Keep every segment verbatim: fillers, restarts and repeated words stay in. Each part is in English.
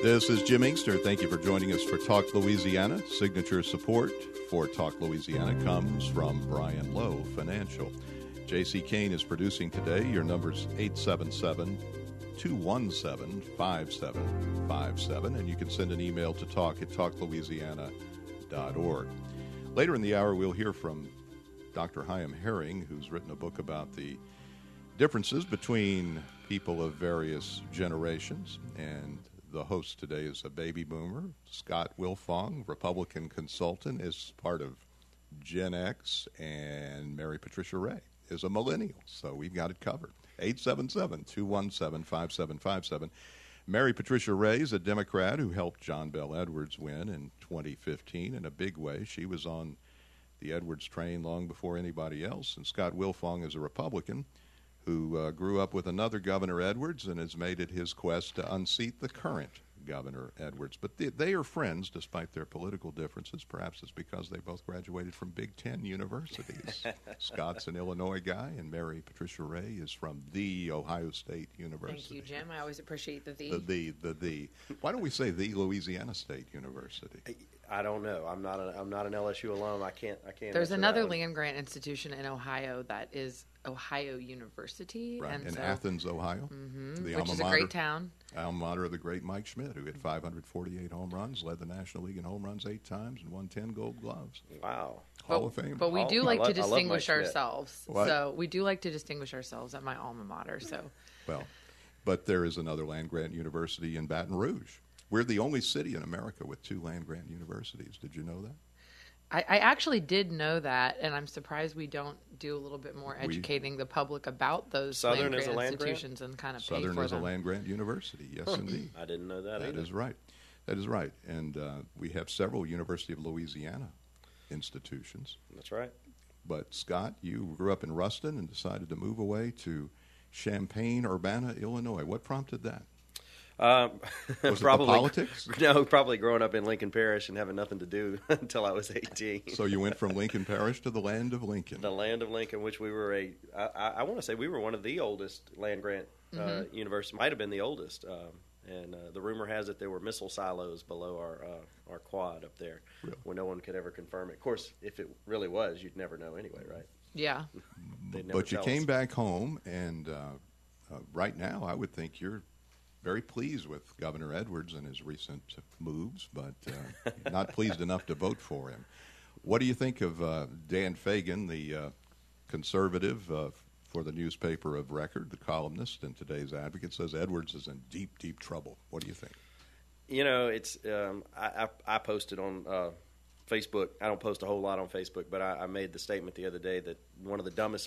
This is Jim Inkster. Thank you for joining us for Talk Louisiana. Signature support for Talk Louisiana comes from Brian Lowe Financial. J C. Kane is producing today. Your number's eight seven seven, two one seven, five seven five seven, and you can send an email to talk at talk louisiana dot org. Later in the hour, we'll hear from Doctor Chaim Herring, who's written a book about the differences between people of various generations, and the host today is a baby boomer. Scott Wilfong, Republican consultant, is part of Gen X, and Mary Patricia Ray is a millennial, so we've got it covered. eight seven seven, two one seven, five seven five seven. Mary Patricia Ray is a Democrat who helped John Bel Edwards win in twenty fifteen in a big way. She was on the Edwards train long before anybody else, and Scott Wilfong is a Republican who uh, grew up with another Governor Edwards and has made it his quest to unseat the current Governor Edwards. But they, they are friends despite their political differences. Perhaps it's because they both graduated from Big Ten universities. Scott's an Illinois guy, and Mary Patricia Ray is from the Ohio State University. Thank you, Jim. I always appreciate the the. The, the, the, the. Why don't we say the Louisiana State University? I don't know. I'm not. A, I'm not an L S U alum. I can't. I can't. There's another land grant institution in Ohio that is Ohio University, right, and in so, Athens, Ohio, mm-hmm, the which alma is a mater, great town. Alma mater of the great Mike Schmidt, who hit five hundred forty-eight home runs, led the National League in home runs eight times, and won ten Gold Gloves. Wow, Hall but, of Fame. But we Hall, do I like love, to distinguish ourselves. What? So we do like to distinguish ourselves at my alma mater. So well, but there is another land grant university in Baton Rouge. We're the only city in America with two land grant universities. Did you know that? I, I actually did know that, and I'm surprised we don't do a little bit more educating we, the public about those Southern land is grant a land institutions grant? and kind of Southern pay for is them. a land grant university. Yes, huh. indeed. I didn't know that. That either. is right. That is right. And uh, we have several University of Louisiana institutions. That's right. But Scott, you grew up in Ruston and decided to move away to Champaign-Urbana, Illinois. What prompted that? Um, was probably it the politics? No, probably growing up in Lincoln Parish and having nothing to do until I was eighteen. So you went from Lincoln Parish to the land of Lincoln. The land of Lincoln, which we were a, I, I, I want to say we were one of the oldest land grant uh, Mm-hmm. universities. Might have been the oldest. Um, and uh, the rumor has it there were missile silos below our uh, our quad up there, really? Where no one could ever confirm it. Of course, if it really was, you'd never know anyway, right? Yeah. They'd never But you tell came us. back home, and uh, uh, right now I would think you're very pleased with Governor Edwards and his recent moves, but uh, not pleased enough to vote for him. What do you think of uh, Dan Fagan, the uh, conservative uh, for the newspaper of record, the columnist in today's Advocate, says Edwards is in deep, deep trouble. What do you think? You know, it's um, I, I, I posted on uh, Facebook. I don't post a whole lot on Facebook, but I, I made the statement the other day that one of the dumbest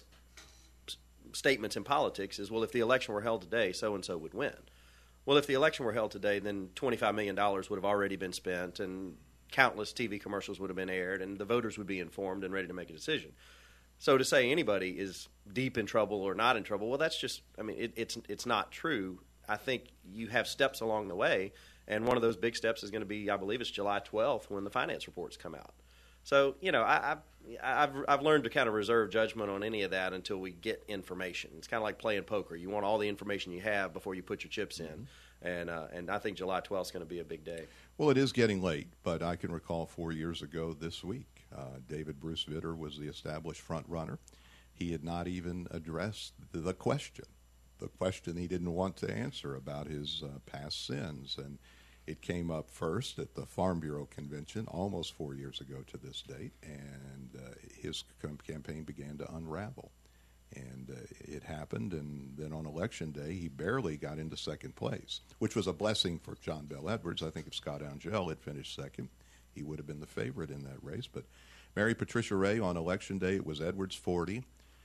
s- statements in politics is, well, if the election were held today, so-and-so would win. Well, if the election were held today, then twenty-five million dollars would have already been spent and countless T V commercials would have been aired and the voters would be informed and ready to make a decision. So to say anybody is deep in trouble or not in trouble, well, that's just, I mean, it, it's it's not true. I think you have steps along the way, and one of those big steps is going to be, I believe it's July twelfth when the finance reports come out. So, you know, I, I, I've I've learned to kind of reserve judgment on any of that until we get information. It's kind of like playing poker. You want all the information you have before you put your chips in. And uh, and I think July twelfth is going to be a big day. Well, it is getting late, but I can recall four years ago this week, uh, David Bruce Vitter was the established front runner. He had not even addressed the question, the question he didn't want to answer about his uh, past sins. And it came up first at the Farm Bureau convention almost four years ago to this date, and uh, his campaign began to unravel. And uh, it happened, and then on Election Day, he barely got into second place, which was a blessing for John Bel Edwards. I think if Scott Angel had finished second, he would have been the favorite in that race. But Mary Patricia Ray, on Election Day, it was Edwards forty,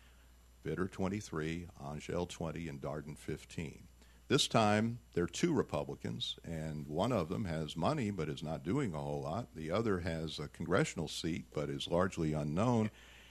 Vitter twenty-three, Angel twenty, and Darden fifteen. This time, there are two Republicans, and one of them has money but is not doing a whole lot. The other has a congressional seat but is largely unknown.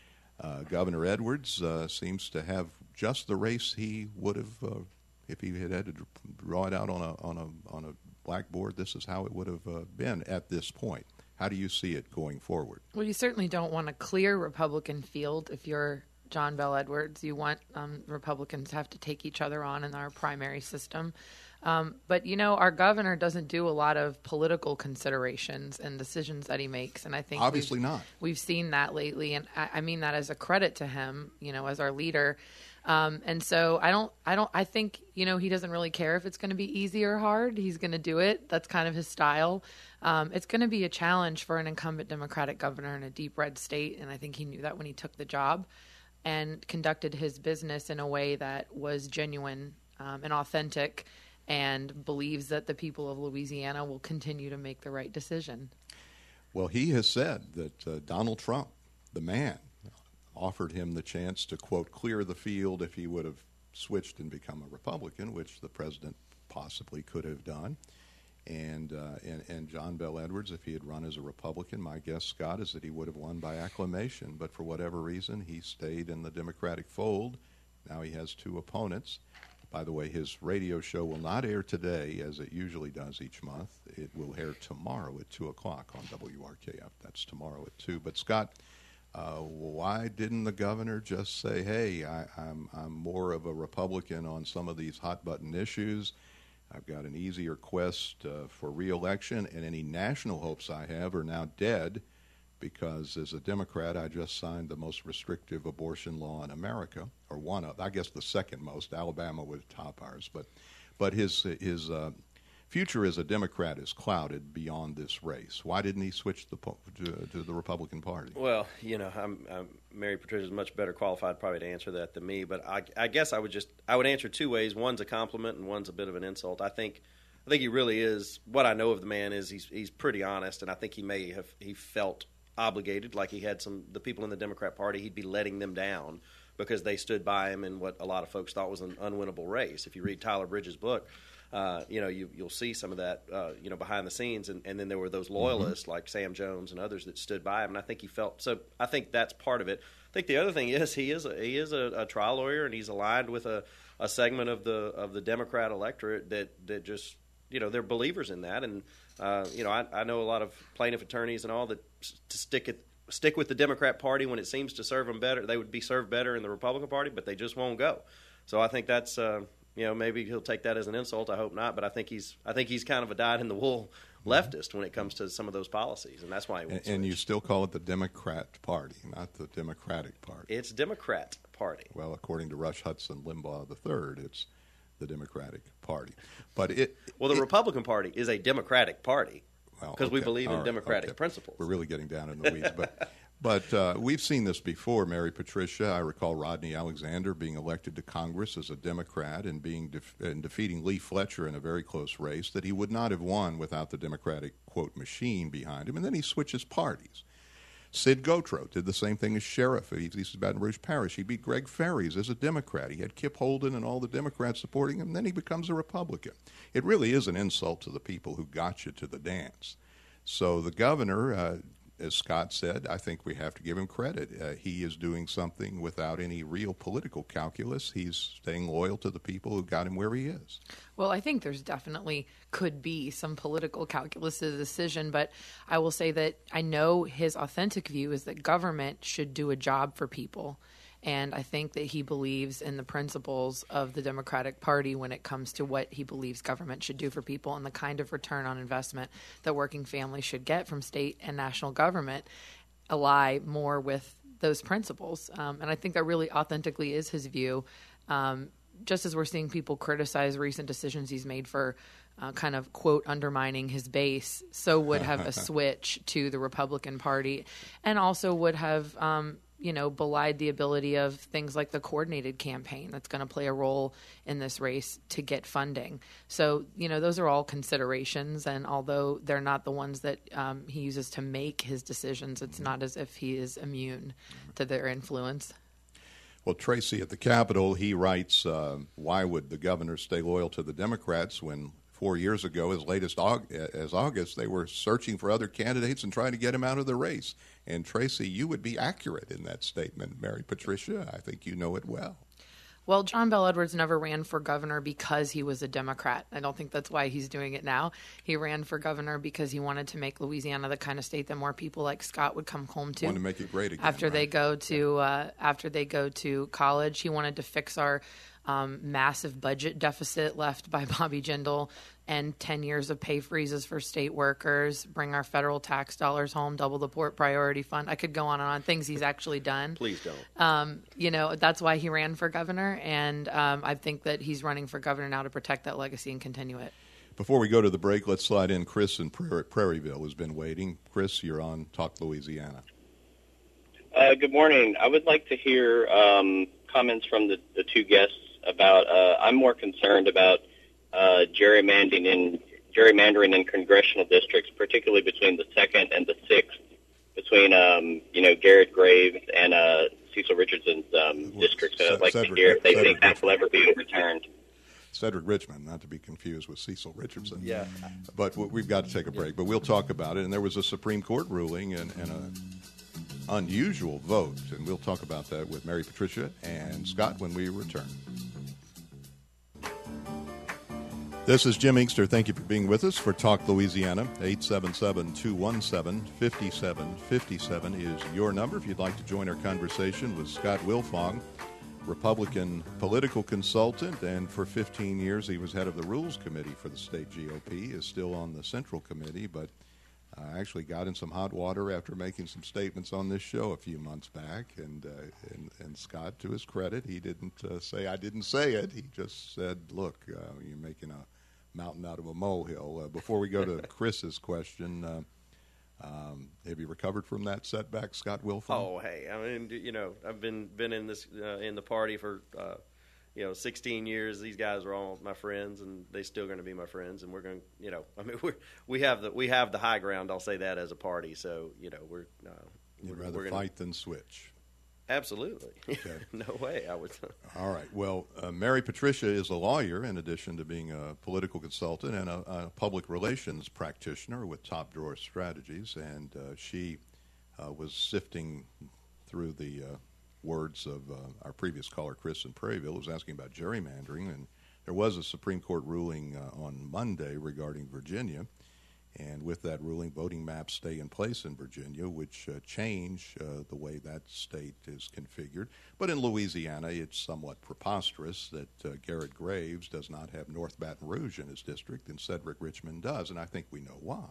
Uh, Governor Edwards uh, seems to have just the race he would have uh, if he had had to draw it out on a on a on a blackboard. This is how it would have uh, been at this point. How do you see it going forward? Well, you certainly don't want a clear Republican field if you're John Bel Edwards. You want um, Republicans to have to take each other on in our primary system. Um, but, you know, our governor doesn't do a lot of political considerations and decisions that he makes. And I think obviously we've, not. We've seen that lately. And I, I mean that as a credit to him, you know, as our leader. Um, and so I don't, I don't, I think, you know, he doesn't really care if it's going to be easy or hard. He's going to do it. That's kind of his style. Um, it's going to be a challenge for an incumbent Democratic governor in a deep red state. And I think he knew that when he took the job and conducted his business in a way that was genuine um, and authentic, and believes that the people of Louisiana will continue to make the right decision. Well, he has said that uh, Donald Trump, the man, offered him the chance to, quote, clear the field if he would have switched and become a Republican, which the president possibly could have done. And, uh, and, and John Bel Edwards, if he had run as a Republican, my guess, Scott, is that he would have won by acclamation. But for whatever reason, he stayed in the Democratic fold. Now he has two opponents. By the way, his radio show will not air today, as it usually does each month. It will air tomorrow at two o'clock on W R K F. That's tomorrow at two. But, Scott, uh, why didn't the governor just say, hey, I, I'm, I'm more of a Republican on some of these hot-button issues. I've got an easier quest uh, for re-election, and any national hopes I have are now dead because as a Democrat, I just signed the most restrictive abortion law in America, or one of, I guess the second most. Alabama would top ours. But but his his uh, future as a Democrat is clouded beyond this race. Why didn't he switch the po- to, to the Republican Party? Well, you know, I'm, I'm Mary Patricia is much better qualified probably to answer that than me. But I, I guess I would just I would answer two ways. One's a compliment, and one's a bit of an insult. I think I think he really is. What I know of the man is he's he's pretty honest, and I think he may have he felt obligated, like he had some the people in the Democrat Party, he'd be letting them down because they stood by him in what a lot of folks thought was an unwinnable race. If you read Tyler Bridges' book, uh, you know you, you'll see some of that uh, you know behind the scenes, and, and then there were those loyalists mm-hmm. like Sam Jones and others that stood by him, and I think he felt so. I think that's part of it. I think the other thing is he is a, he is a, a trial lawyer, and he's aligned with a, a segment of the of the Democrat electorate that that just you know they're believers in that, and uh, you know I, I know a lot of plaintiff attorneys and all that to stick it stick with the Democrat Party when it seems to serve them better. They would be served better in the Republican Party, but they just won't go. So I think that's uh, you know maybe he'll take that as an insult. I hope not, but I think he's I think he's kind of a dyed-in-the-wool leftist when it comes to some of those policies, and that's why he won't and, and you still call it the Democrat Party, not the Democratic Party. It's Democrat Party. Well, according to Rush Hudson Limbaugh the third, it's the Democratic Party. But it well, the it, Republican Party is a Democratic Party. Because well, okay. we believe in right. democratic okay. principles. We're really getting down in the weeds. But but uh, we've seen this before, Mary Patricia. I recall Rodney Alexander being elected to Congress as a Democrat and being def- and defeating Lee Fletcher in a very close race that he would not have won without the Democratic, quote, machine behind him. And then he switches parties. Sid Gautreaux did the same thing as sheriff. He's, he's Baton Rouge Parish. He beat Greg Ferries as a Democrat. He had Kip Holden and all the Democrats supporting him. And then he becomes a Republican. It really is an insult to the people who got you to the dance. So the governor, uh, as Scott said, I think we have to give him credit. Uh, he is doing something without any real political calculus. He's staying loyal to the people who got him where he is. Well, I think there's definitely could be some political calculus to the decision, but I will say that I know his authentic view is that government should do a job for people. And I think that he believes in the principles of the Democratic Party when it comes to what he believes government should do for people and the kind of return on investment that working families should get from state and national government ally more with those principles. Um, and I think that really authentically is his view. Um, just as we're seeing people criticize recent decisions he's made for uh, kind of, quote, undermining his base, so would have a switch to the Republican Party and also would have um, – you know, belied the ability of things like the coordinated campaign that's going to play a role in this race to get funding. So, you know, those are all considerations. And although they're not the ones that um, he uses to make his decisions, it's not as if he is immune to their influence. Well, Tracy at the Capitol, he writes, uh, why would the governor stay loyal to the Democrats when four years ago, as late as August, they were searching for other candidates and trying to get him out of the race? And, Tracy, you would be accurate in that statement, Mary Patricia. I think you know it well. Well, John Bel Edwards never ran for governor because he was a Democrat. I don't think that's why he's doing it now. He ran for governor because he wanted to make Louisiana the kind of state that more people like Scott would come home to. Wanted to make it great again. After right? they go to uh, after they go to college, he wanted to fix our um, massive budget deficit left by Bobby Jindal, and ten years of pay freezes for state workers, bring our federal tax dollars home, double the Port Priority Fund. I could go on and on, things he's actually done. Please don't. Um, you know, that's why he ran for governor, and um, I think that he's running for governor now to protect that legacy and continue it. Before we go to the break, let's slide in Chris in Prair- Prairieville has been waiting. Chris, you're on Talk Louisiana. Uh, good morning. I would like to hear um, comments from the, the two guests about, uh, I'm more concerned about uh, gerrymandering in gerrymandering in congressional districts, particularly between the second and the sixth, between, um, you know, Garrett Graves and uh, Cecil Richardson's um, Well, districts. And I'd like Cedric, to hear if they Cedric think that will ever be overturned. Cedric Richmond, not to be confused with Cecil Richardson. Yeah. But we've got to take a break. But we'll talk about it. And there was a Supreme Court ruling and, and an unusual vote. And we'll talk about that with Mary Patricia and Scott when we return. This is Jim Inkster. Thank you for being with us for Talk Louisiana. eight seven seven, two one seven, five seven five seven is your number if you'd like to join our conversation with Scott Wilfong, Republican political consultant, and for fifteen years he was head of the Rules Committee for the state G O P. He is still on the Central Committee, but uh, actually got in some hot water after making some statements on this show a few months back. And uh, and, and Scott, to his credit, he didn't uh, say, I didn't say it. He just said, look, uh, you're making a mountain out of a molehill. Uh, before we go to Chris's question, uh, Um, have you recovered from that setback, Scott Wilfong? Oh, hey, I mean, you know, I've been been in this uh, in the party for uh, you know sixteen years. These guys are all my friends, and they still going to be my friends. And we're going, to, you know, I mean, we we have the we have the high ground. I'll say that as a party. So you know, we're uh, You'd we're, rather we're gonna, fight than switch. Absolutely. Okay. No way. I would. All right. Well, uh, Mary Patricia is a lawyer in addition to being a political consultant and a, a public relations practitioner with Top Drawer Strategies. And uh, she uh, was sifting through the uh, words of uh, our previous caller, Chris in Prairieville, who was asking about gerrymandering. And there was a Supreme Court ruling uh, on Monday regarding Virginia. And with that ruling, voting maps stay in place in Virginia, which uh, change uh, the way that state is configured. But in Louisiana, it's somewhat preposterous that uh, Garrett Graves does not have North Baton Rouge in his district and Cedric Richmond does, and I think we know why.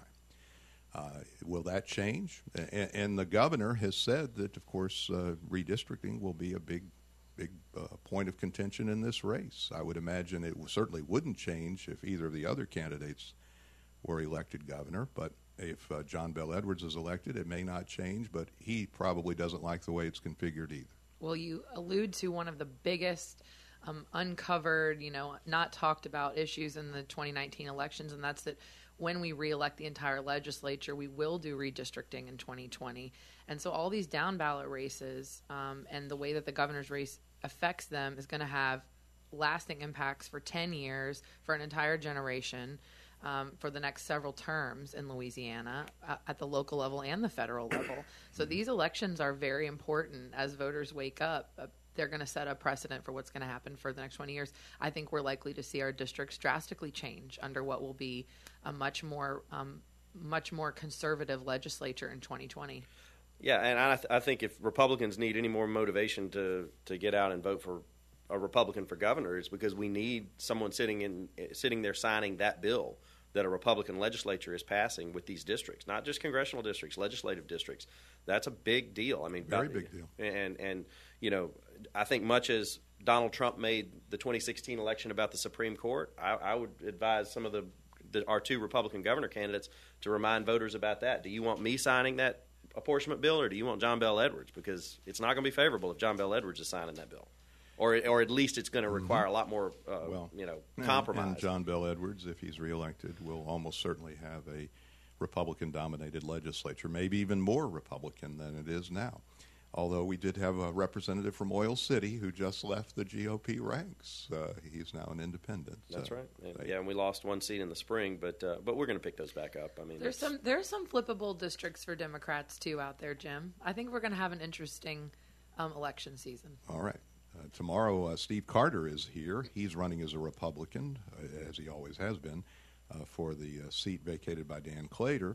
Uh, will that change? And, and the governor has said that, of course, uh, redistricting will be a big, big uh, point of contention in this race. I would imagine it certainly wouldn't change if either of the other candidates were elected governor, but if uh, John Bel Edwards is elected, it may not change, but he probably doesn't like the way it's configured either. Well, you allude to one of the biggest um, uncovered, you know, not talked about issues in the twenty nineteen elections, and that's that when we reelect the entire legislature, we will do redistricting in twenty twenty. And so all these down ballot races um, and the way that the governor's race affects them is going to have lasting impacts for ten years, for an entire generation. Um, for the next several terms in Louisiana uh, at the local level and the federal level. So these elections are very important as voters wake up. Uh, they're going to set a precedent for what's going to happen for the next twenty years. I think we're likely to see our districts drastically change under what will be a much more um, much more conservative legislature in twenty twenty. Yeah, and I, th- I think if Republicans need any more motivation to, to get out and vote for a Republican for governor, it's because we need someone sitting in sitting there signing that bill that a Republican legislature is passing with these districts, not just congressional districts, legislative districts. That's a big deal. I mean, very big deal. And and you know, I think much as Donald Trump made the twenty sixteen election about the Supreme Court, I, I would advise some of the, the our two Republican governor candidates to remind voters about that. Do you want me signing that apportionment bill, or do you want John Bel Edwards? Because it's not going to be favorable if John Bel Edwards is signing that bill. Or, or at least it's going to require mm-hmm. a lot more, uh, well, you know, compromise. And, and John Bel Edwards, if he's reelected, will almost certainly have a Republican-dominated legislature, maybe even more Republican than it is now. Although we did have a representative from Oil City who just left the G O P ranks. Uh, he's now an independent. That's uh, right. And, yeah, and we lost one seat in the spring, but uh, but we're going to pick those back up. I mean, there's some there's some flippable districts for Democrats too out there, Jim. I think we're going to have an interesting um, election season. All right. Uh, tomorrow, uh, Steve Carter is here. He's running as a Republican, uh, as he always has been, uh, for the uh, seat vacated by Dan Claytor.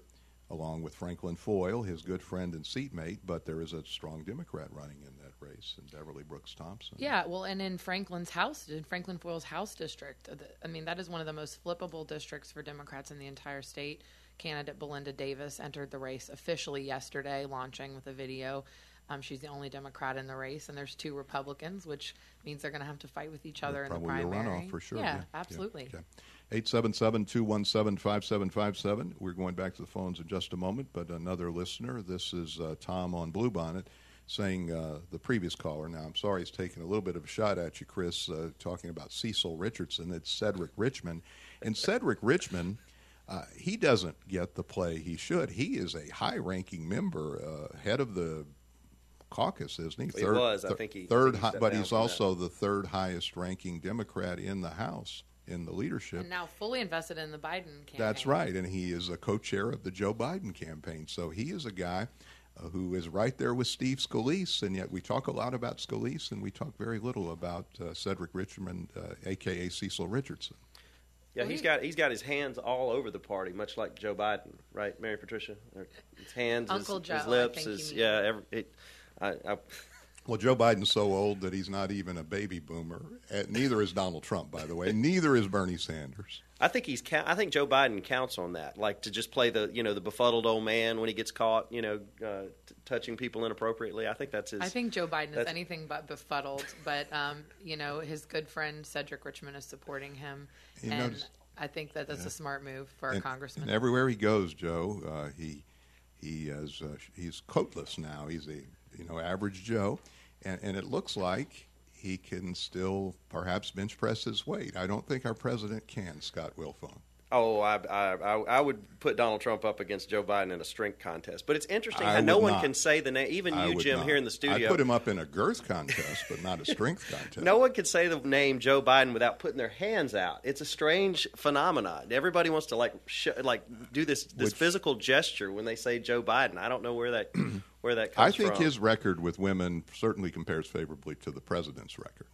along with Franklin Foyle, his good friend and seatmate, but there is a strong Democrat running in that race, in Beverly Brooks Thompson. Yeah, well, and in Franklin's house, in Franklin Foyle's House district, I mean, that is one of the most flippable districts for Democrats in the entire state. Candidate Belinda Davis entered the race officially yesterday, launching with a video. Um, she's the only Democrat in the race, and there's two Republicans, which means they're going to have to fight with each other yeah, in the primary. Probably a runoff for sure. Yeah, yeah absolutely. Yeah. Okay. eight seven seven, two one seven, five seven five seven. We're going back to the phones in just a moment, but another listener, this is uh, Tom on Bluebonnet, saying uh, the previous caller, now I'm sorry he's taking a little bit of a shot at you, Chris, uh, talking about Cecil Richardson. It's Cedric Richmond. And Cedric Richmond, uh, he doesn't get the play he should. He is a high-ranking member, uh, head of the caucus, isn't he? Third, he was. I think he third, I think he but he's also that. the third highest-ranking Democrat in the House, in the leadership. And now fully invested in the Biden campaign. That's right, and he is a co-chair of the Joe Biden campaign. So he is a guy uh, who is right there with Steve Scalise, and yet we talk a lot about Scalise, and we talk very little about uh, Cedric Richmond, uh, a k a. Cecil Richardson. Yeah, he's got he's got his hands all over the party, much like Joe Biden, right, Mary Patricia? His hands, Uncle his, Joe, his lips, I think his you mean. yeah. Every, it, I, I, Well, Joe Biden's so old that he's not even a baby boomer. Uh, neither is Donald Trump, by the way. Neither is Bernie Sanders. I think he's. I think Joe Biden counts on that, like to just play the you know the befuddled old man when he gets caught, you know, uh, t- touching people inappropriately. I think that's his. I think Joe Biden is that's- anything but befuddled, but um, you know, his good friend Cedric Richmond is supporting him, You and notice- I think that that's Yeah. a smart move for our and, congressman. And everywhere he goes, Joe, uh, he he is uh, he's coatless now. He's a you know average Joe, and and it looks like he can still perhaps bench press his weight. I don't think our president can, Scott Wilfone. Oh, I, I I would put Donald Trump up against Joe Biden in a strength contest. But it's interesting I how no would one not. can say the name. Even I you, would Jim, not. here in the studio. I put him up in a girth contest, but not a strength contest. No one can say the name Joe Biden without putting their hands out. It's a strange phenomenon. Everybody wants to like sh- like do this this Which- physical gesture when they say Joe Biden. I don't know where that where that I comes think from. his record with women certainly compares favorably to the president's record.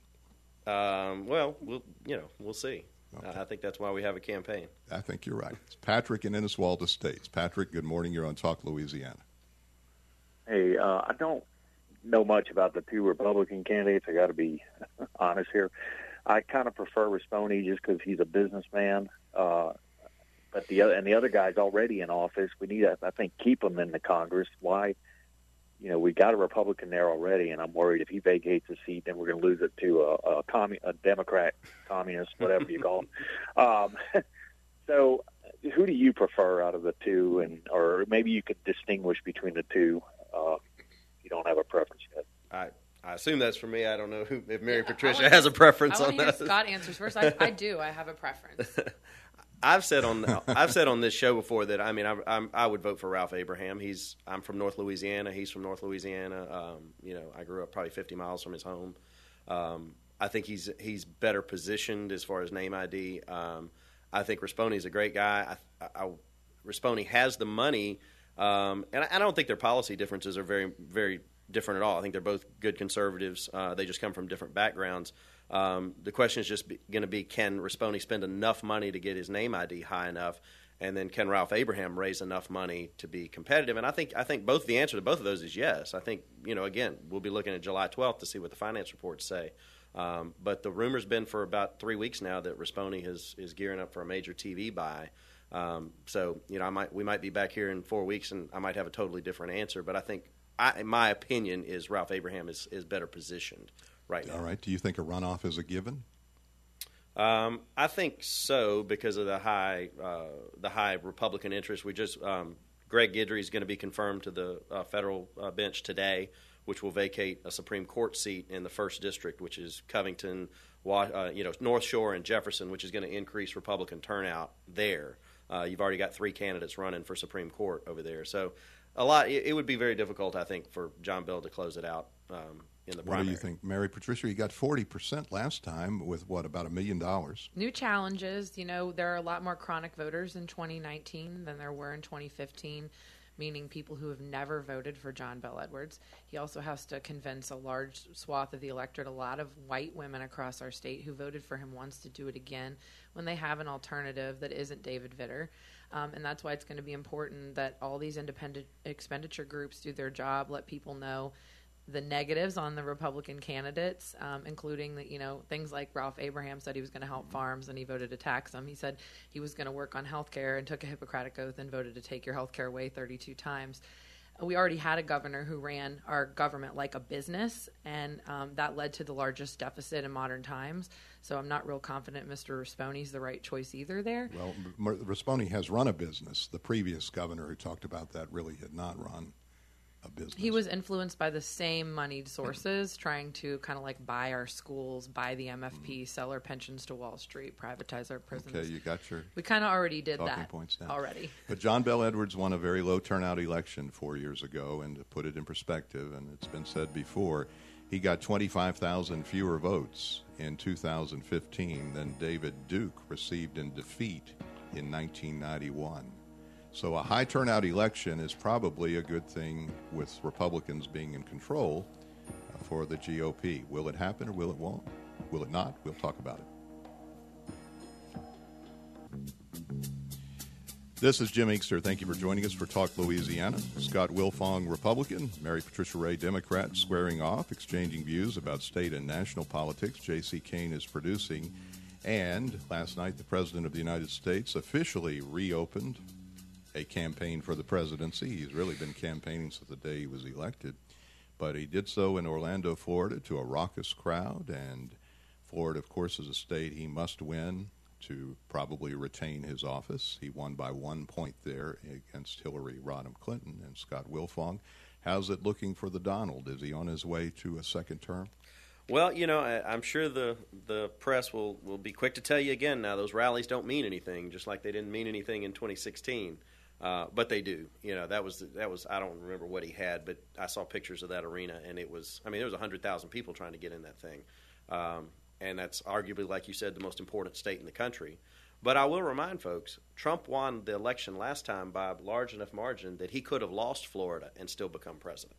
Um, well, we'll you know we'll see. Okay. Uh, I think that's why we have a campaign. I think you're right. It's Patrick in Inniswalda Estates. Patrick, good morning. You're on Talk Louisiana. Hey, uh, I don't know much about the two Republican candidates. I got to be honest here. I kind of prefer Risponi just because he's a businessman. Uh, but the other and the other guy's already in office. We need to, I think, keep him in the Congress. Why? You know, we got a Republican there already, and I'm worried if he vacates the seat, then we're going to lose it to a, a, commun- a Democrat, communist, whatever you call them. Um, so, who do you prefer out of the two, and or maybe you could distinguish between the two? Uh, if you don't have a preference yet. I I assume that's for me. I don't know who, if Mary Yeah, I Patricia wanna has a hear- preference I on want to hear that. Scott answers first. I, I do. I have a preference. I've said on I've said on this show before that I mean I, I'm, I would vote for Ralph Abraham. He's I'm from North Louisiana. He's from North Louisiana. Um, you know, I grew up probably fifty miles from his home. Um, I think he's he's better positioned as far as name I D. Um, I think Risponi is a great guy. I, I, I, Risponi has the money, um, and I, I don't think their policy differences are very very different at all. I think they're both good conservatives. Uh, they just come from different backgrounds. Um, the question is just going to be, can Risponi spend enough money to get his name I D high enough, and then can Ralph Abraham raise enough money to be competitive? And I think I think both the answer to both of those is yes. I think, you know, again, we'll be looking at July twelfth to see what the finance reports say. Um, but the rumor's been for about three weeks now that Risponi is is gearing up for a major T V buy. Um, so, you know, I might we might be back here in four weeks, and I might have a totally different answer. But I think, I, in my opinion, is Ralph Abraham is, is better positioned right now. All right. Do you think a runoff is a given? Um, I think so because of the high uh, the high Republican interest. We just um, Greg Guidry is going to be confirmed to the uh, federal uh, bench today, which will vacate a Supreme Court seat in the first district, which is Covington, uh, you know, North Shore, and Jefferson, which is going to increase Republican turnout there. Uh, you've already got three candidates running for Supreme Court over there, so a lot. It, it would be very difficult, I think, for John Bell to close it out um, in the What primary. do you think, Mary Patricia? You got forty percent last time with what, about a million dollars? New challenges. You know, there are a lot more chronic voters in twenty nineteen than there were in twenty fifteen. meaning people who have never voted for John Bel Edwards. He also has to convince a large swath of the electorate, a lot of white women across our state who voted for him once, to do it again when they have an alternative that isn't David Vitter. Um, and that's why it's going to be important that all these independent expenditure groups do their job, let people know the negatives on the Republican candidates, um, including the, you know, things like Ralph Abraham said he was going to help farms and he voted to tax them. He said he was going to work on health care and took a Hippocratic oath and voted to take your health care away thirty-two times. We already had a governor who ran our government like a business, and um, that led to the largest deficit in modern times. So I'm not real confident Mister Risponi's the right choice either there. Well, M- Risponi has run a business. The previous governor who talked about that really had not run a business. He was influenced by the same moneyed sources, trying to kind of like buy our schools, buy the M F P, mm. sell our pensions to Wall Street, privatize our prisons. Okay, you got your We kind of already did talking that points down. already. But John Bel Edwards won a very low turnout election four years ago, and to put it in perspective, and it's been said before, he got twenty-five thousand fewer votes in two thousand fifteen than David Duke received in defeat in nineteen ninety-one. So a high turnout election is probably a good thing with Republicans being in control uh, for the G O P. Will it happen or will it won't? Will it not? We'll talk about it. This is Jim Inkster. Thank you for joining us for Talk Louisiana. Scott Wilfong, Republican, Mary Patricia Ray, Democrat, squaring off, exchanging views about state and national politics. J C. Kane is producing. And last night, the President of the United States officially reopened a campaign for the presidency. He's really been campaigning since the day he was elected. But he did so in Orlando, Florida, to a raucous crowd. And Florida, of course, is a state he must win to probably retain his office. He won by one point there against Hillary Rodham Clinton and Scott Wilfong. How's it looking for the Donald? Is he on his way to a second term? Well, you know, I, I'm sure the, the press will, will be quick to tell you again now those rallies don't mean anything, just like they didn't mean anything in twenty sixteen. Uh, but they do. You know, that was that was I don't remember what he had, but I saw pictures of that arena, and it was. I mean, there was a hundred thousand people trying to get in that thing, um, and that's arguably, like you said, the most important state in the country. But I will remind folks, Trump won the election last time by a large enough margin that he could have lost Florida and still become president.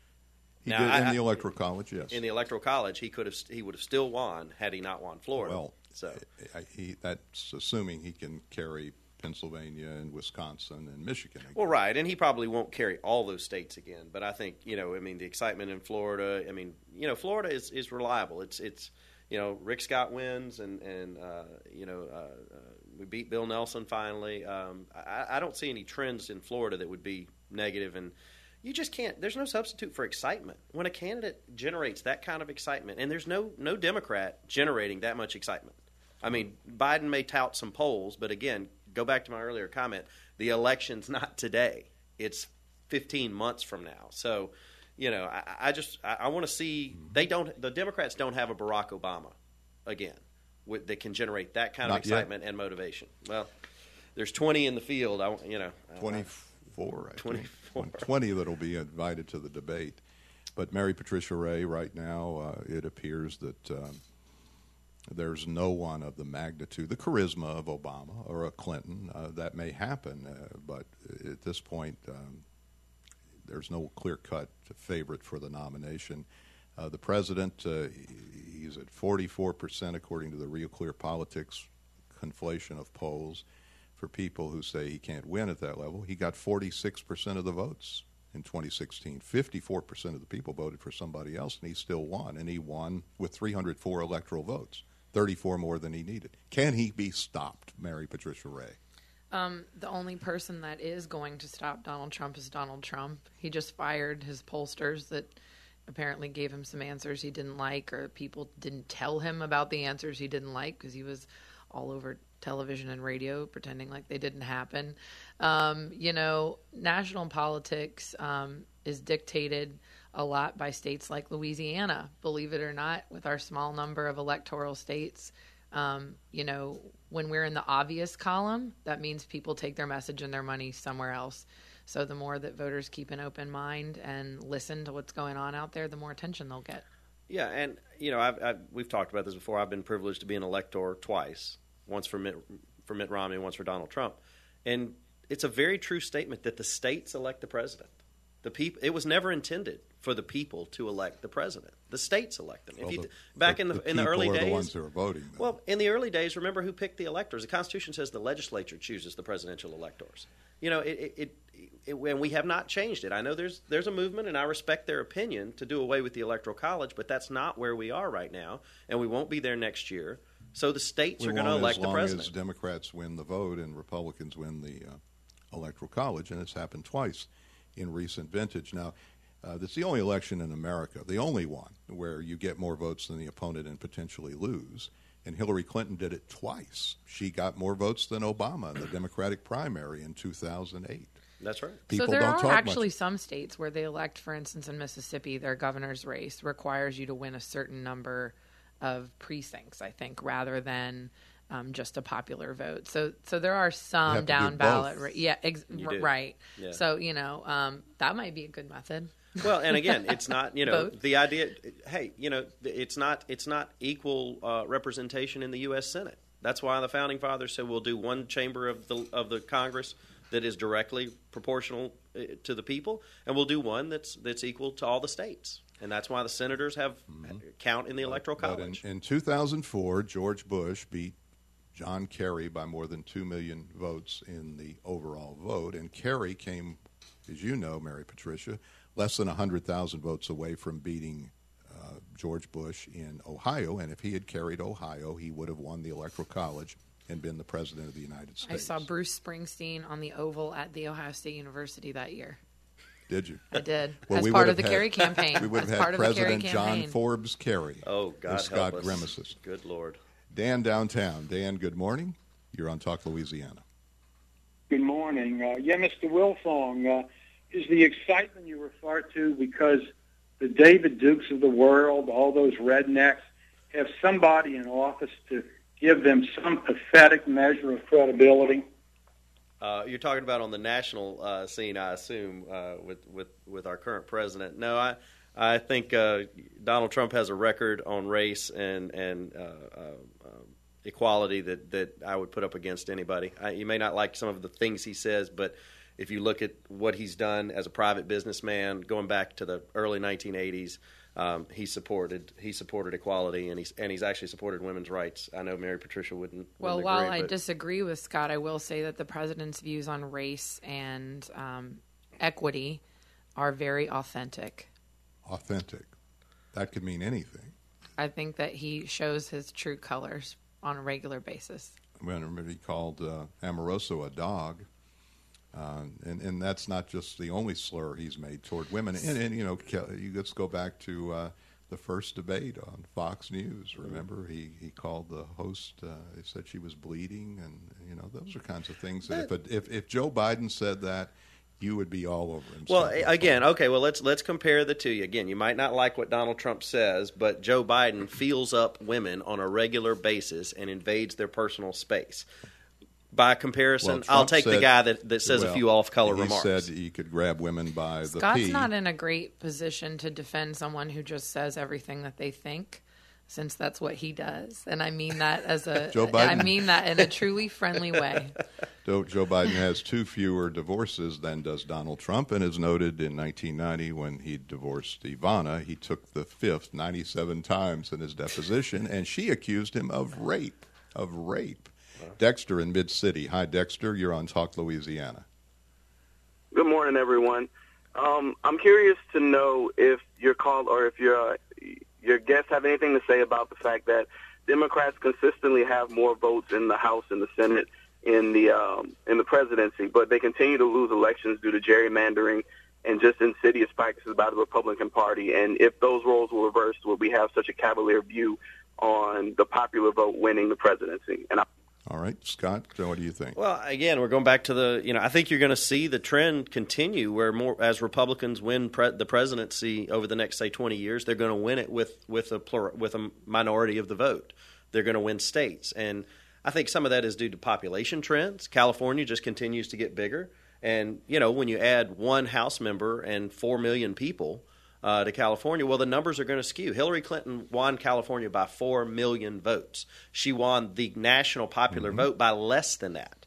He now, did in I, the Electoral College, yes. In the Electoral College, he could have he would have still won had he not won Florida. Well, so I, he, that's assuming he can carry Pennsylvania and Wisconsin and Michigan again. Well, right, and he probably won't carry all those states again. But I think, you know, I mean, the excitement in Florida. I mean, you know, Florida is, is reliable. It's it's you know, Rick Scott wins, and and uh, you know, uh, uh, we beat Bill Nelson finally. Um, I, I don't see any trends in Florida that would be negative, and you just can't. There's no substitute for excitement when a candidate generates that kind of excitement, and there's no no Democrat generating that much excitement. I mean, Biden may tout some polls, but again, go back to my earlier comment, the election's not today. It's fifteen months from now. So, you know, I, I just I, I want to see they don't the Democrats don't have a Barack Obama again with, that can generate that kind not of excitement yet. And motivation. Well, there's twenty in the field. I you know twenty-four. I twenty-four. think. twenty that'll be invited to the debate. But Mary Patricia Ray, right now, uh, it appears that. Um, There's no one of the magnitude, the charisma of Obama or a Clinton. Uh, that may happen, uh, but at this point, um, there's no clear-cut favorite for the nomination. Uh, the president, uh, he's at forty-four percent according to the Real Clear Politics conflation of polls. For people who say he can't win at that level, he got forty-six percent of the votes in twenty sixteen. fifty-four percent of the people voted for somebody else, and he still won, and he won with three hundred four electoral votes. thirty-four more than he needed. Can he be stopped, Mary Patricia Ray? Um, the only person that is going to stop Donald Trump is Donald Trump. He just fired his pollsters that apparently gave him some answers he didn't like, or people didn't tell him about the answers he didn't like because he was all over television and radio pretending like they didn't happen. Um, you know, national politics um, is dictated a lot by states like Louisiana, believe it or not, with our small number of electoral states. Um, you know, when we're in the obvious column, that means people take their message and their money somewhere else. So the more that voters keep an open mind and listen to what's going on out there, the more attention they'll get. Yeah, and, you know, I've, I've, we've talked about this before. I've been privileged to be an elector twice, once for Mitt, for Mitt Romney and once for Donald Trump. And it's a very true statement that the states elect the president. The people. It was never intended for the people to elect the president. The states elect them. Well, if you, the, back the, in the, the in the early are days, the ones who are voting. Though. Well, in the early days, remember who picked the electors. The Constitution says the legislature chooses the presidential electors. You know, it, it, it, it and we have not changed it. I know there's there's a movement, and I respect their opinion to do away with the Electoral College, but that's not where we are right now, and we won't be there next year. So the states we are going to elect as long the president. as Democrats win the vote and Republicans win the uh, Electoral College, and it's happened twice in recent vintage. Now, uh, that's the only election in America, the only one, where you get more votes than the opponent and potentially lose. And Hillary Clinton did it twice. She got more votes than Obama in the Democratic primary in two thousand eight. That's right. People so there don't are talk actually much. some states where they elect, for instance, in Mississippi, their governor's race requires you to win a certain number of precincts, I think, rather than um, just a popular vote. So, so there are some have to do down ballot, both. ra- yeah, ex- You r- do. right. Yeah. So you know um, that might be a good method. Well, and again, it's not, you know, Both. the idea, hey, you know, it's not it's not equal uh, representation in the U S Senate. That's why the Founding Fathers said we'll do one chamber of the of the Congress that is directly proportional uh, to the people, and we'll do one that's that's equal to all the states. And that's why the senators have mm-hmm. count in the Electoral But College. in, in two thousand four, George Bush beat John Kerry by more than two million votes in the overall vote, and Kerry came, as you know, Mary Patricia, less than one hundred thousand votes away from beating uh, George Bush in Ohio. And if he had carried Ohio, he would have won the Electoral College and been the president of the United States. I saw Bruce Springsteen on the Oval at The Ohio State University that year. Did you? I did. Well, as we part would of the have had- Kerry campaign. We would as have part had of the Kerry President John campaign. Forbes Kerry. Oh, God with Scott help us. Grimaces. Good Lord. Dan downtown. Dan, good morning. You're on Talk Louisiana. Good morning. Uh, yeah, Mister Wilfong, uh, is the excitement you refer to because the David Dukes of the world, all those rednecks, have somebody in office to give them some pathetic measure of credibility? Uh, you're talking about on the national uh, scene, I assume, uh, with, with, with our current president. No, I I think uh, Donald Trump has a record on race and and uh, uh, uh, equality that, that I would put up against anybody. I, you may not like some of the things he says, but if you look at what he's done as a private businessman, going back to the early nineteen eighties, um, he supported he supported equality, and he's and he's actually supported women's rights. I know Mary Patricia wouldn't. Well, wouldn't while agree, I but- disagree with Scott, I will say that the president's views on race and um, equity are very authentic. Authentic. That could mean anything. I think that he shows his true colors on a regular basis. I remember he called uh, Amoroso a dog. Uh, and, and that's not just the only slur he's made toward women. And, and you know, Ke- you let's go back to uh, the first debate on Fox News. Remember, he, he called the host, uh, he said she was bleeding. And, you know, those are kinds of things that if, if, if Joe Biden said that, you would be all over him. Well, again, okay. Well, let's let's compare the two. Again, you might not like what Donald Trump says, but Joe Biden feels up women on a regular basis and invades their personal space. By comparison, Well, I'll Trump take the said- guy that, that says well, a few off-color he remarks. said he could grab women by the Scott's pee. not in a great position to defend someone who just says everything that they think, since that's what he does. And I mean that as a Joe Biden. I mean that in a truly friendly way. Joe Joe Biden has two fewer divorces than does Donald Trump, and is noted in nineteen ninety when he divorced Ivana, he took the fifth ninety-seven times in his deposition, and she accused him of rape, of rape. Dexter in Mid-City. Hi, Dexter. You're on Talk Louisiana. Good morning, everyone. Um, I'm curious to know if your call or if your uh, your guests have anything to say about the fact that Democrats consistently have more votes in the House and the Senate in the um, in the presidency, but they continue to lose elections due to gerrymandering and just insidious practices by the Republican Party. And if those roles were reversed, would we have such a cavalier view on the popular vote winning the presidency? And I All right, Scott, so what do you think? Well, again, we're going back to the, you know, I think you're going to see the trend continue where more, as Republicans win pre- the presidency over the next, say, twenty years, they're going to win it with, with a plur- with a minority of the vote. They're going to win states. And I think some of that is due to population trends. California just continues to get bigger. And, you know, when you add one House member and four million people uh, to California, well, the numbers are going to skew. Hillary Clinton won California by four million votes. She won the national popular Mm-hmm. vote by less than that.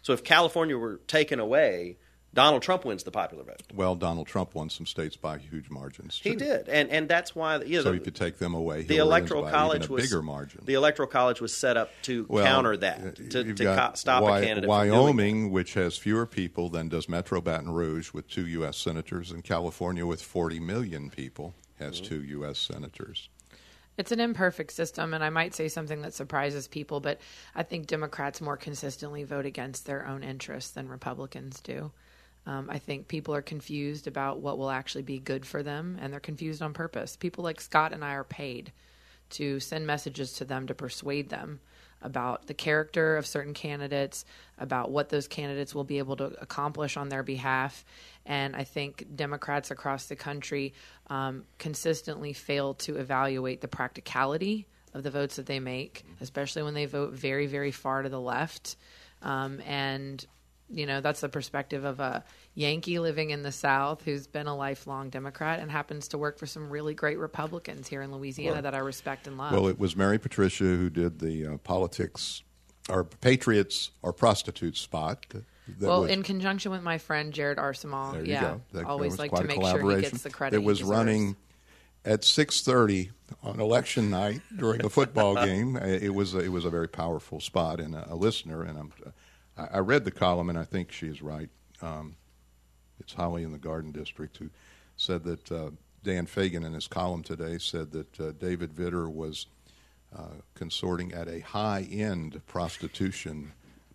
So if California were taken away, Donald Trump wins the popular vote. Well, Donald Trump won some states by huge margins, too. He did, and and that's why you know, so the, you could take them away. The Hillary electoral wins by college even a was bigger margin. The electoral college was set up to well, counter that, to, you've to got co- stop Wy- a candidate Wyoming, from doing that. which has fewer people than does Metro Baton Rouge, with two U S senators, and California, with forty million people, has mm-hmm. two U S senators. It's an imperfect system, and I might say something that surprises people, but I think Democrats more consistently vote against their own interests than Republicans do. Um, I think people are confused about what will actually be good for them, and they're confused on purpose. People like Scott and I are paid to send messages to them to persuade them about the character of certain candidates, about what those candidates will be able to accomplish on their behalf. And I think Democrats across the country um, consistently fail to evaluate the practicality of the votes that they make, especially when they vote very, very far to the left. Um, and You know, that's the perspective of a Yankee living in the South who's been a lifelong Democrat and happens to work for some really great Republicans here in Louisiana well, that I respect and love. Well, it was Mary Patricia who did the uh, politics or patriots or prostitutes spot. That, that well, was, in conjunction with my friend Jared Arsemal. There you yeah, go. That, always that like to make sure he gets the credit. It was he running at six thirty on election night during a football game. It was, it was a very powerful spot, and a, a listener, and I'm... I read the column, and I think she is right. Um, it's Holly in the Garden District who said that uh, Dan Fagan in his column today said that uh, David Vitter was uh, consorting at a high-end prostitution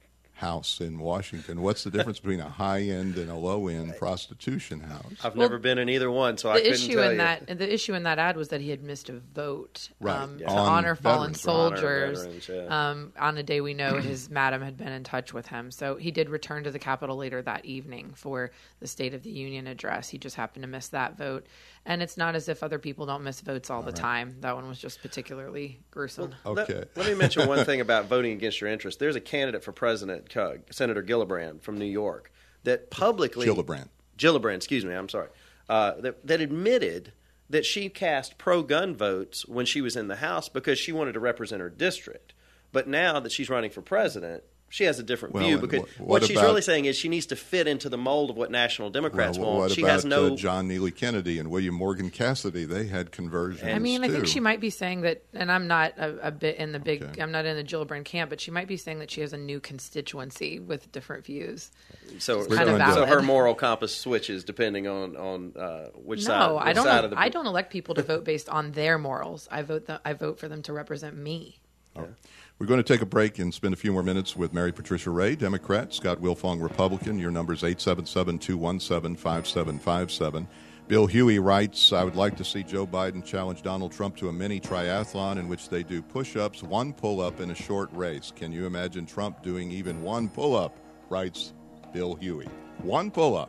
house in Washington. What's the difference between a high-end and a low-end prostitution house? I've well, never been in either one, so I the couldn't issue tell in you. that the issue in that ad was that he had missed a vote right. um, yeah. to on honor fallen veterans, soldiers. Honor veterans, yeah. um, on a day we know his madam had been in touch with him, so he did return to the Capitol later that evening for the State of the Union address. He just happened to miss that vote, and it's not as if other people don't miss votes all, all the right. time. That one was just particularly gruesome. Well, okay, let, let me mention one thing about voting against your interest. There's a candidate for president, uh, Senator Gillibrand from New York, that publicly Gillibrand, Gillibrand, excuse me, I'm sorry, uh, that, that admitted that she cast pro-gun votes when she was in the House because she wanted to represent her district. But now that she's running for president, she has a different well, view because what, what, what she's about, really saying is she needs to fit into the mold of what National Democrats well, want. What she about, has no uh, John Neely Kennedy and William Morgan Cassidy? They had conversions. I mean, too. I think she might be saying that, and I'm not a, a bit in the big, okay. I'm not in the Gillibrand camp, but she might be saying that she has a new constituency with different views. So, kind of so her moral compass switches depending on on uh, which no, side. No, which I don't. Side of the... I don't elect people to vote based on their morals. I vote. The, I vote for them to represent me. All right. We're going to take a break and spend a few more minutes with Mary Patricia Ray, Democrat, Scott Wilfong, Republican. Your number is eight seven seven, two one seven, five seven five seven. Bill Huey writes, I would like to see Joe Biden challenge Donald Trump to a mini triathlon in which they do push-ups, one pull-up in a short race. Can you imagine Trump doing even one pull-up, writes Bill Huey. One pull-up.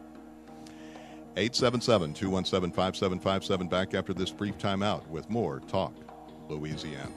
eight seven seven, two one seven, five seven five seven. Back after this brief timeout with more Talk Louisiana.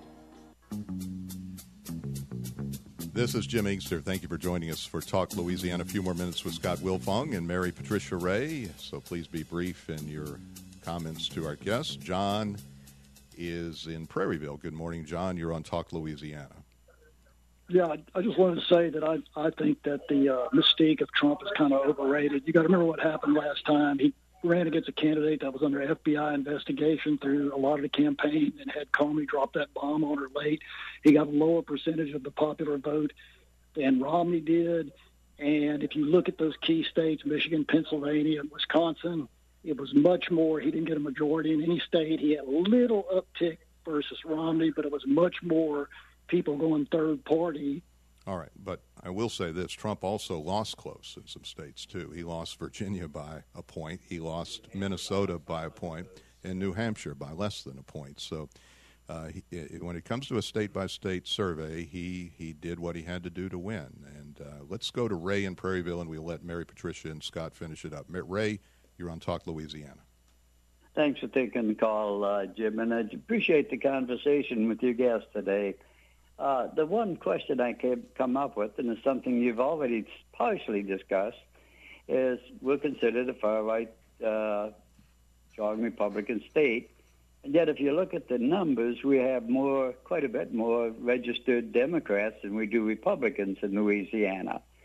This is Jim Inkster. Thank you for joining us for Talk Louisiana. A few more minutes with Scott Wilfong and Mary Patricia Ray. So please be brief in your comments to our guests. John is in Prairieville. Good morning, John. You're on Talk Louisiana. Yeah, I, I just wanted to say that I I think that the uh, mystique of Trump is kind of overrated. You got to remember what happened last time. He ran against a candidate that was under F B I investigation through a lot of the campaign and had Comey drop that bomb on her late. He got a lower percentage of the popular vote than Romney did. And if you look at those key states, Michigan, Pennsylvania, and Wisconsin, it was much more. He didn't get a majority in any state. He had a little uptick versus Romney, but it was much more people going third party. All right, but I will say this. Trump also lost close in some states, too. He lost Virginia by a point. He lost Minnesota by a point, and New Hampshire by less than a point. So uh, he, it, when it comes to a state-by-state survey, he, he did what he had to do to win. And uh, let's go to Ray in Prairieville, and we'll let Mary Patricia and Scott finish it up. Ray, you're on Talk Louisiana. Thanks for taking the call, uh, Jim, and I appreciate the conversation with your guest today. Uh, the one question I can come up with, and it's something you've already partially discussed, is we're considered a far-right, uh, strong Republican state. And yet if you look at the numbers, we have more, quite a bit more registered Democrats than we do Republicans in Louisiana.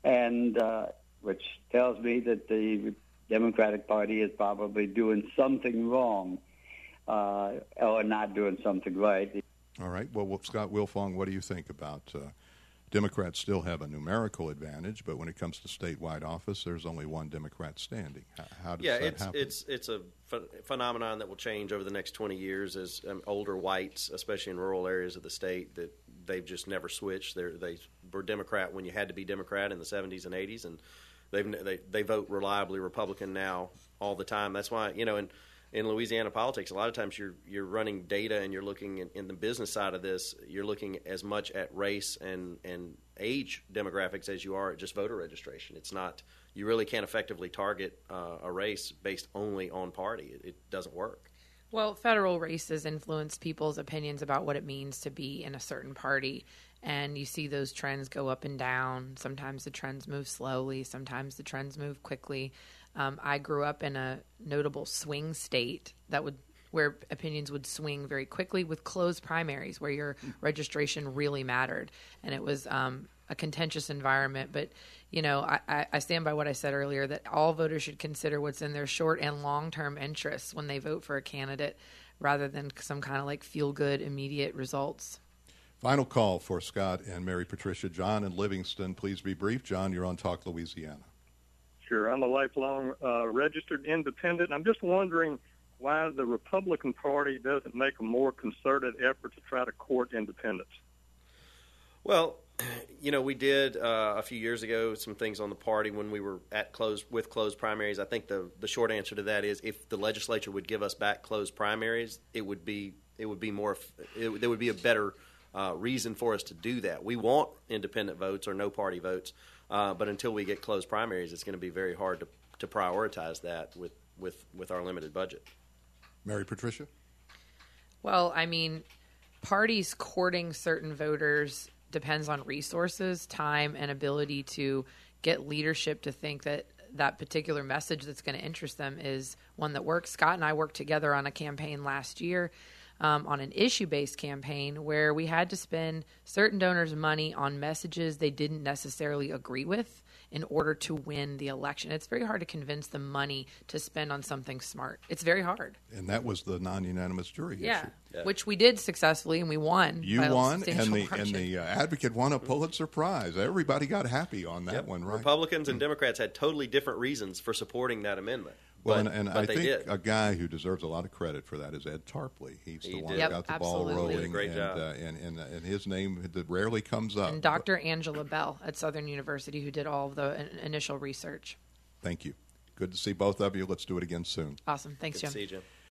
and uh, which tells me that the Democratic Party is probably doing something wrong uh, or not doing something right. All right. Well, well Scott Wilfong, what do you think about uh, Democrats still have a numerical advantage, but when it comes to statewide office, there's only one Democrat standing. How, how does yeah, that it's, happen? it's it's a ph- phenomenon that will change over the next twenty years as um, older whites, especially in rural areas of the state, that they've just never switched. They're, they were Democrat when you had to be Democrat in the seventies and eighties, and they've, they they vote reliably Republican now all the time. That's why, you know, in in Louisiana politics, a lot of times you're you're running data and you're looking in, in the business side of this, you're looking as much at race and, and age demographics as you are at just voter registration. It's not, you really can't effectively target uh, a race based only on party. It, it doesn't work. Well, federal races influence people's opinions about what it means to be in a certain party. And you see those trends go up and down. Sometimes the trends move slowly. Sometimes the trends move quickly. Um, I grew up in a notable swing state that would where opinions would swing very quickly with closed primaries where your registration really mattered. And it was um, a contentious environment. But, you know, I, I stand by what I said earlier, that all voters should consider what's in their short and long-term interests when they vote for a candidate rather than some kind of like feel-good immediate results. Final call for Scott and Mary Patricia. John in Livingston, please be brief. John, you're on Talk Louisiana. Sure. I'm a lifelong uh, registered independent. I'm just wondering why the Republican Party doesn't make a more concerted effort to try to court independence. Well, you know, we did uh, a few years ago some things on the party when we were at closed with closed primaries. I think the the short answer to that is if the legislature would give us back closed primaries, it would be it would be more it, there would be a better uh, reason for us to do that. We want independent votes or no party votes. Uh, but until we get closed primaries, it's going to be very hard to, to prioritize that with, with, with our limited budget. Mary Patricia? Well, I mean, parties courting certain voters depends on resources, time, and ability to get leadership to think that that particular message that's going to interest them is one that works. Scott and I worked together on a campaign last year Um, on an issue-based campaign where we had to spend certain donors' money on messages they didn't necessarily agree with in order to win the election. It's very hard to convince the money to spend on something smart. It's very hard. And that was the non-unanimous jury yeah. issue. Yeah, which we did successfully, and we won. You by a won, and substantial the margin. and the uh, advocate won a Pulitzer Prize. Everybody got happy on that Yep. one, right? Republicans and Democrats had totally different reasons for supporting that amendment. Well, but, and, and but I they think did. a guy who deserves a lot of credit for that is Ed Tarpley. He's He the one did. who Yep, got the absolutely. ball He did a rolling, great and, job. Uh, and, and and his name that rarely comes up. And Doctor Angela Bell at Southern University, who did all of the in- initial research. Thank you. Good to see both of you. Let's do it again soon. Awesome. Thanks, Good Jim. to see you, Jim.